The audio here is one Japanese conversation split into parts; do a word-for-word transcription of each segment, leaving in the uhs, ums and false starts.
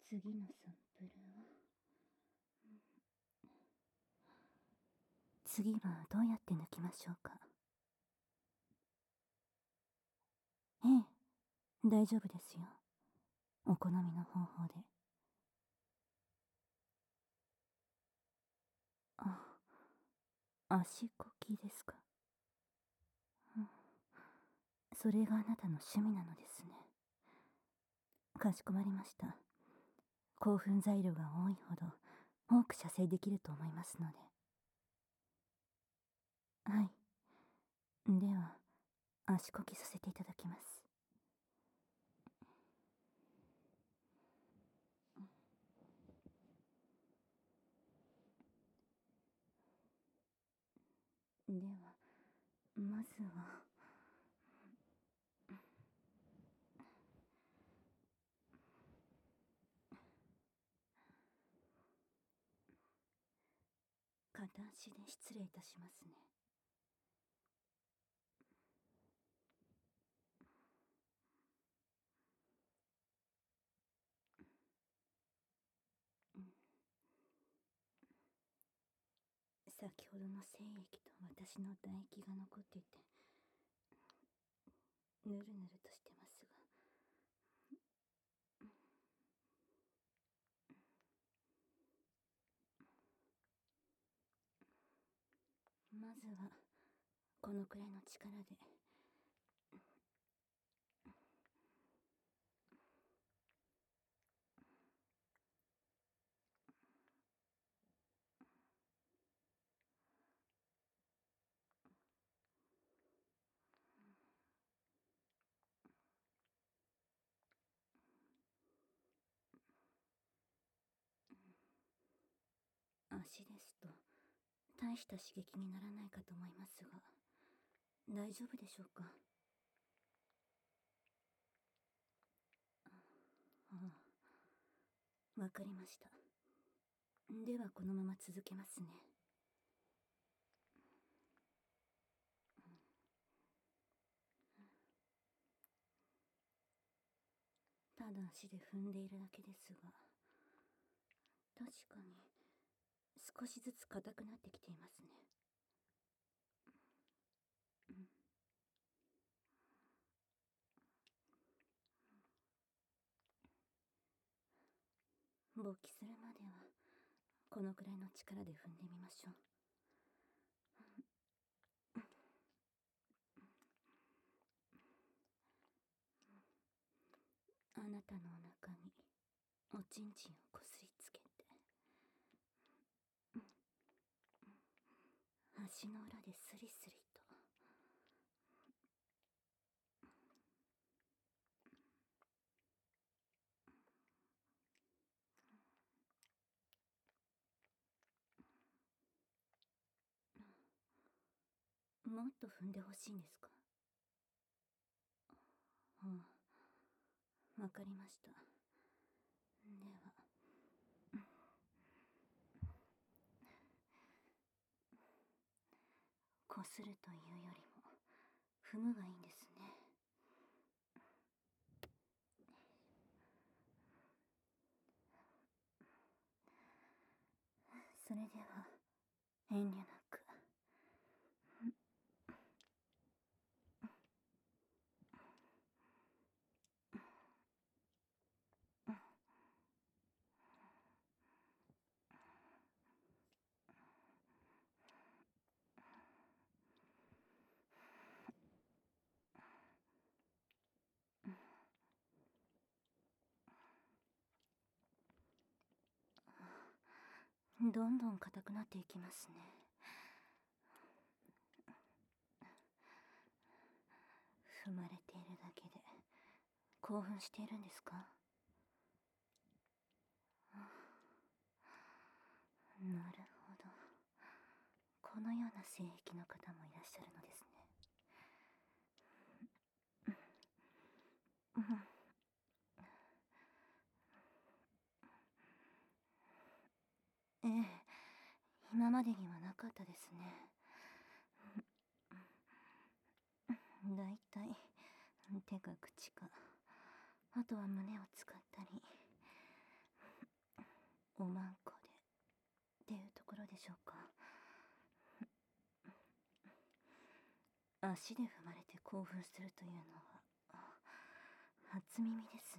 次のサンプルは、次はどうやって抜きましょうか。ええ、大丈夫ですよ。お好みの方法で。あ、足こきですか。うん、それがあなたの趣味なのですね。かしこまりました。興奮材料が多いほど多く射精できると思いますので。はい。では、足こきさせていただきます。では、まずは、片足で失礼いたしますね。先ほどの精液と私の唾液が残っていて、ぬるぬるとしてますが、まずはこのくらいの力で。足ですと大した刺激にならないかと思いますが、大丈夫でしょうか。ああ、わかりました。ではこのまま続けますね。ただ足で踏んでいるだけですが、確かに少しずつ硬くなってきていますね。勃起するまではこのくらいの力で踏んでみましょう。あなたのお腹におちんちんをこすりつけて、足の裏でスリスリと。もっと踏んでほしいんですか。ああ、わかりました。では、こするというよりも踏むがいいんですね。それでは遠慮なく。どんどん硬くなっていきますね。踏まれているだけで興奮しているんですか。なるほど、このような性癖の方もいらっしゃるのですね。うん、ええ、今までにはなかったですね。だいたい手か口か、あとは胸を使ったり、 おまんこでっていうところでしょうか。足で踏まれて興奮するというのは初耳ですね。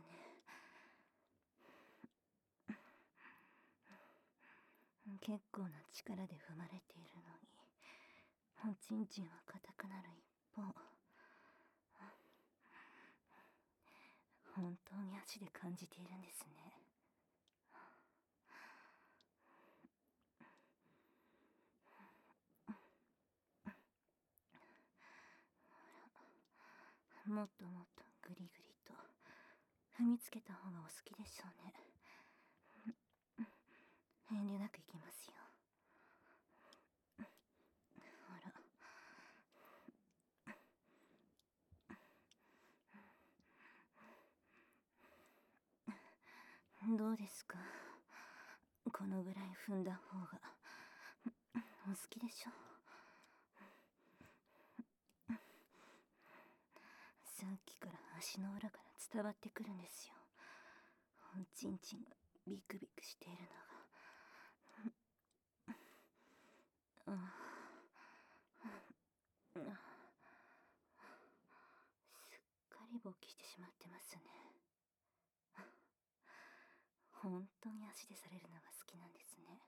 結構な力で踏まれているのにおちんちんは硬くなる一方、本当に足で感じているんですね。もっともっとグリグリと踏みつけた方がお好きでしょうね。遠慮なくいきますよ。ほら、どうですか、このぐらい踏んだ方がお好きでしょ。さっきから足の裏から伝わってくるんですよ。おちんちんがビクビクしているのが。ああ、すっかり勃起してしまってますね。本当に足でされるのが好きなんですね。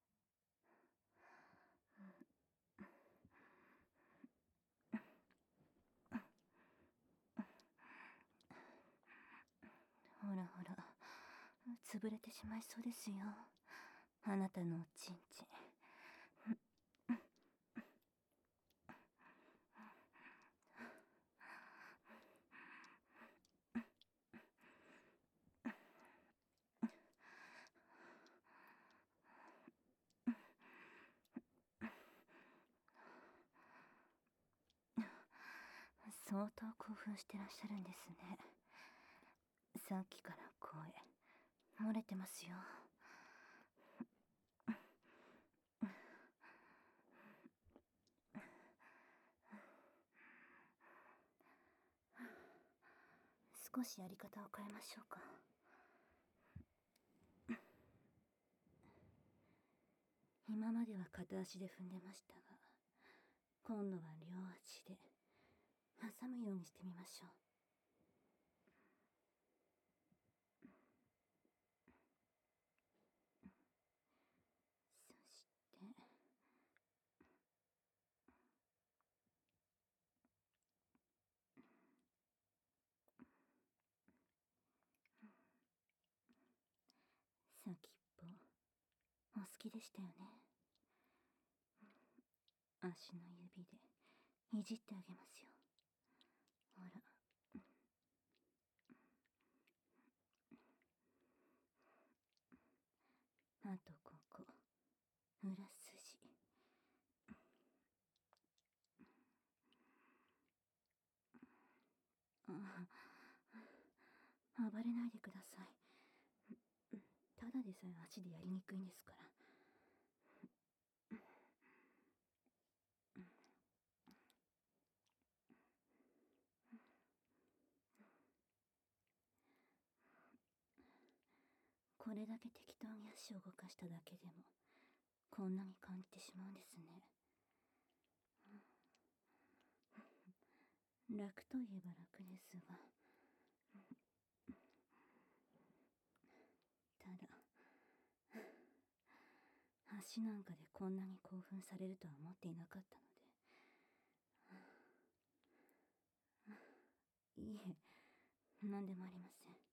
ほらほら、潰れてしまいそうですよ、あなたのおちんちん。相当興奮してらっしゃるんですね。さっきから声漏れてますよ。少しやり方を変えましょうか。今までは片足で踏んでましたが、今度は両足で挟むようにしてみましょう。そして先っぽお好きでしたよね。足の指でいじってあげますよ。ほら、あとここ裏筋。ああ、暴れないでください。ただでさえ足でやりにくいんですから。これだけ適当に足を動かしただけでもこんなに感じてしまうんですね。楽といえば楽ですが、ただ足なんかでこんなに興奮されるとは思っていなかったので。いえ、何でもありません。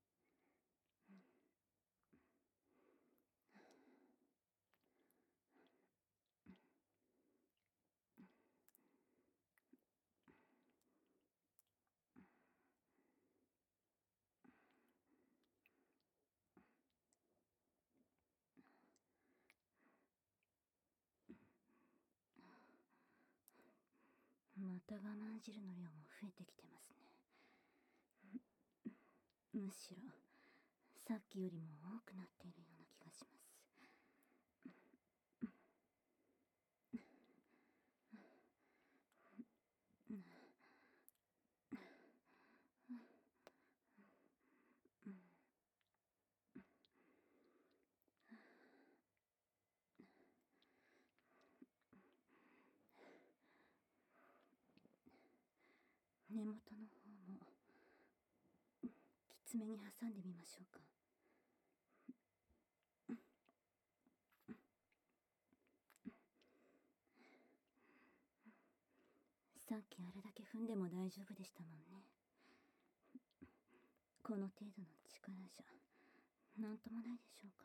また我慢汁の量も増えてきてますね。むしろさっきよりも多くなっているような気がします。 根元の方もきつめに挟んでみましょうか。さっきあれだけ踏んでも大丈夫でしたもんね。この程度の力じゃなんともないでしょうから。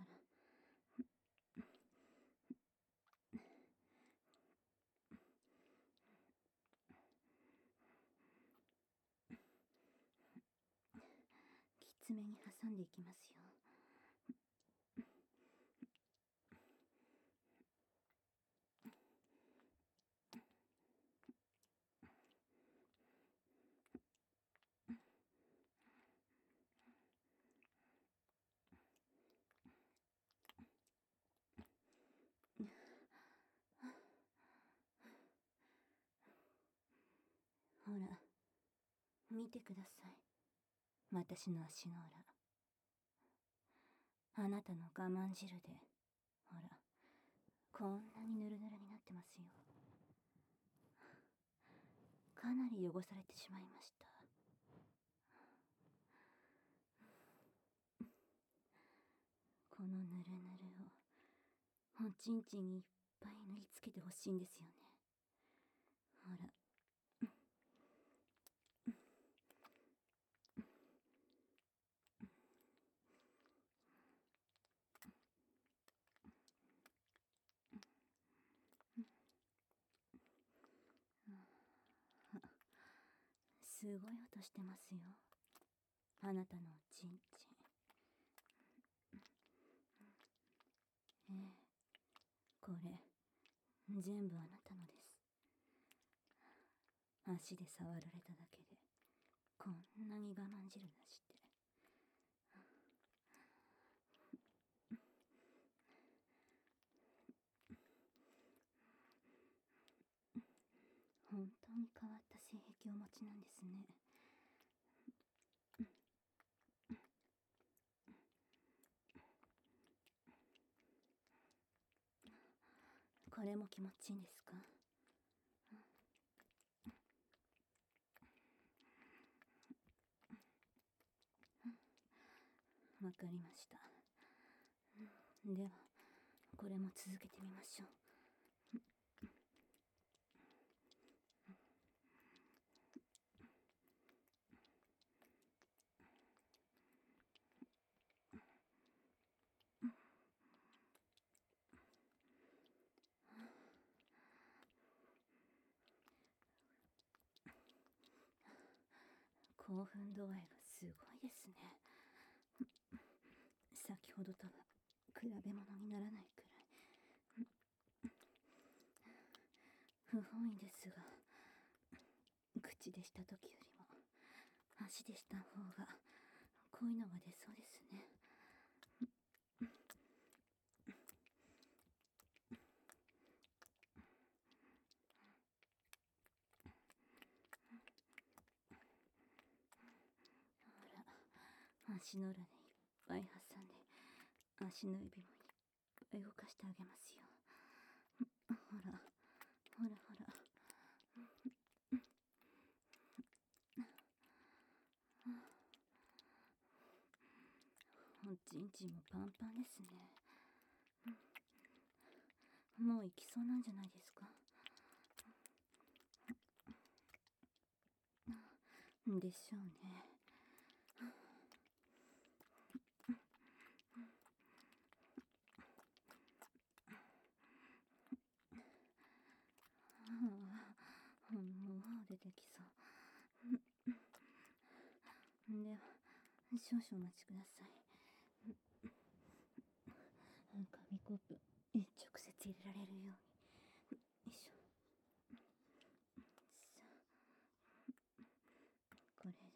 きつめに挟んでいきますよ。ほら、見てください。私の足の裏。あなたの我慢汁で、ほら、こんなにヌルヌルになってますよ。かなり汚されてしまいました。このヌルヌルをおちんちんにいっぱい塗りつけてほしいんですよね。ほら。すごい音してますよ。あなたのおちんちん。ええ、これ全部あなたのです。足で触られただけでこんなに我慢汁なして。本当に変わった性癖をお持ちなんですね。これも気持ちいいんですか？わかりました。ではこれも続けてみましょう。興奮度合いがすごいですね。先ほどとは比べ物にならないくらい。不本意ですが、口でした時よりも足でした方が濃いのが出そうですね。ほら、足の裏でいっぱい挟んで足の指もいっぱい動かしてあげますよ。ほらほらほら。おちんちんもパンパンですね。もう行きそうなんじゃないですか？でしょうね。ああ、もう出てきそう。では少々お待ちください。紙コップ直接入れられるように。よいしょ。さあ、これで。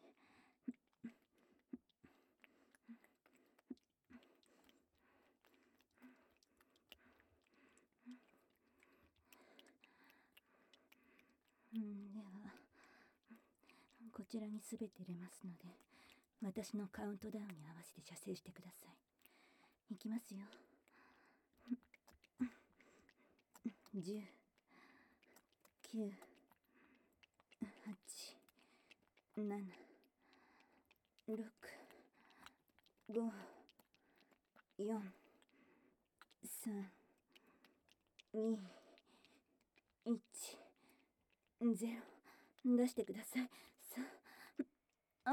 うんではこちらにすべて入れますので、私のカウントダウンに合わせて射精してください。いきますよ。じゅう、きゅう、はち、 なな、ろく、ご、よん、さん、に、いち、ゼロ。出してください。さ、あ、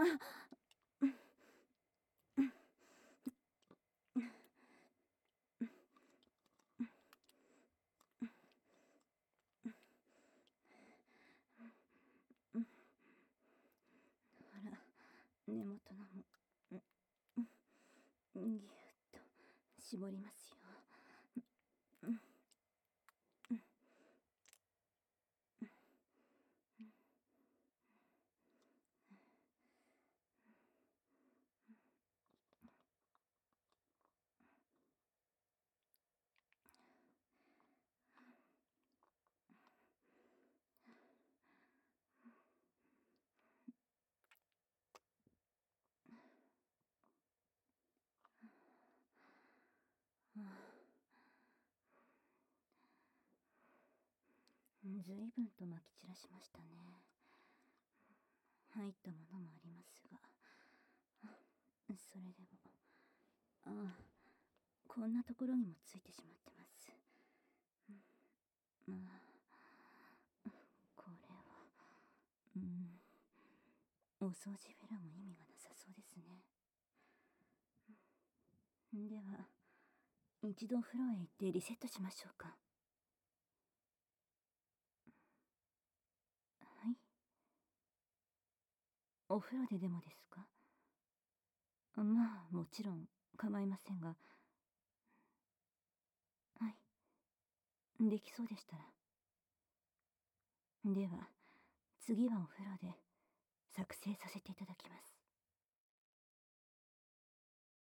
あら、根元のも、ぎゅっと絞りますよ。ずいぶんとまき散らしましたね。入ったものもありますが、それでも、ああ、こんなところにもついてしまってます。まあ、これは、うん、お掃除フェラも意味がなさそうですね。では、一度お風呂へ行ってリセットしましょうか。はい。お風呂ででもですか？まあ、もちろん構いませんが。はい。できそうでしたら。では、次はお風呂で作成させていただきます。